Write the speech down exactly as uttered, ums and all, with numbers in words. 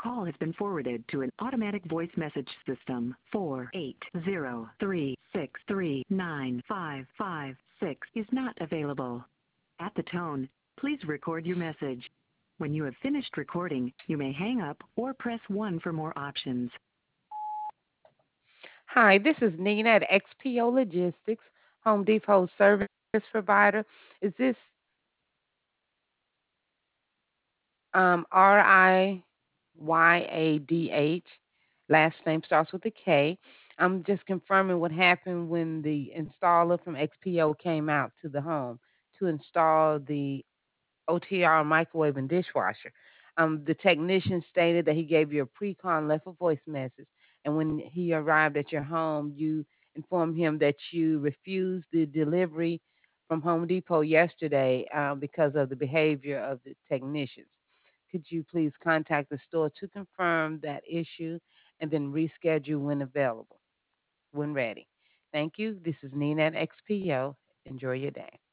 call has been forwarded to an automatic voice message system. four eight zero three six three nine five five six is not available. At the tone, please record your message. When you have finished recording, you may hang up or press one for more options. Hi, this is Nina at X P O Logistics, Home Depot service provider. Is this um, R I Y A D H? Last name starts with a K. I'm just confirming what happened when the installer from X P O came out to the home to install the O T R microwave and dishwasher. Um, the technician stated that he gave you a pre-con, left a voice message, and when he arrived at your home, you informed him that you refused the delivery from Home Depot yesterday uh, because of the behavior of the technicians. Could you please contact the store to confirm that issue and then reschedule when available, when ready? Thank you. This is Nina at X P O. Enjoy your day.